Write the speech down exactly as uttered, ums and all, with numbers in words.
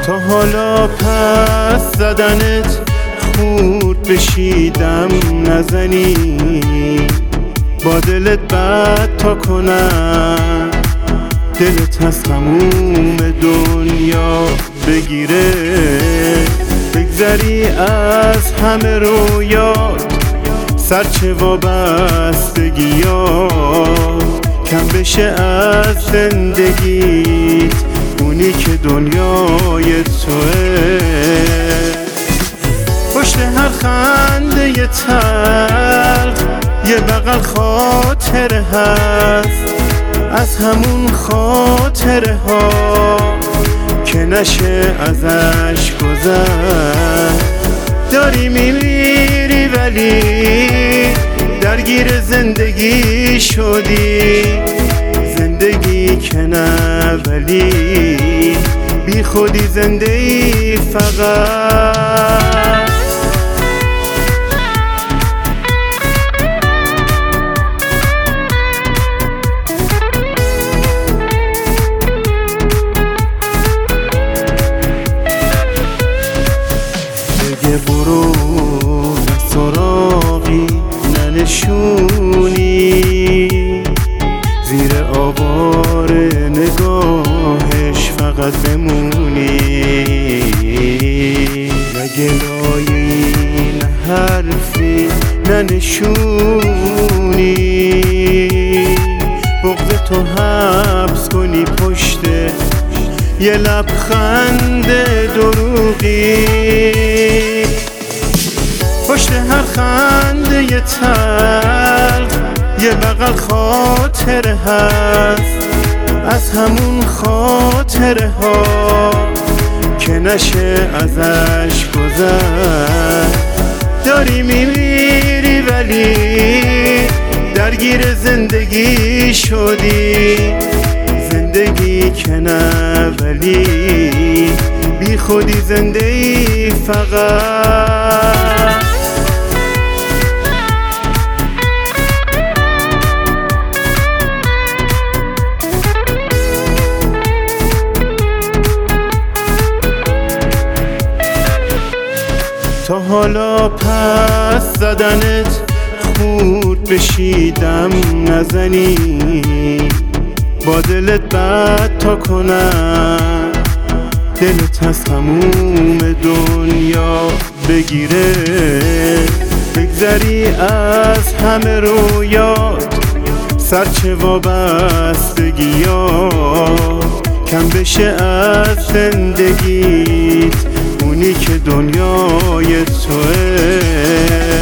تا حالا پس زدنت خورد بشیدم نزنی، با دلت بد تا کنم دلت از تموم دنیا بگیره، بگذری از همه رویات سرچه وابستگیات، کم بشه از زندگیت اونی که دنیای توه. پشت هر خنده یه تلخ یه بغل خاطره هست، از همون خاطره ها که نشه ازش گذشت. داری میمیری ولی درگیر زندگی شدی، زندگی که نه ولی بی خودی زنده ای فقط. دیگه برو نه سراغی نه نشونی، زیر آوار نگاهش فقط بمونی، نه گلایی نه حرفی نه نشونی، بغض تو حبس کنی پشت یه لبخند دروغی. پشت هر خنده یه تلخ یه بغل خاطره هست، از همون خاطره ها که نشه ازش گذشت. داری میمیری ولی درگیر زندگی شدی، زندگی که نه ولی بی خودی زنده ای فقط. تا حالا پس زدنت خورد بشیدم نزنی، با دلت بد تا کنم دلت از تموم دنیا بگیره، بگذری از همه رویات سرچه وابستگیات، کم بشه از زندگیت اونی که دنیای توه.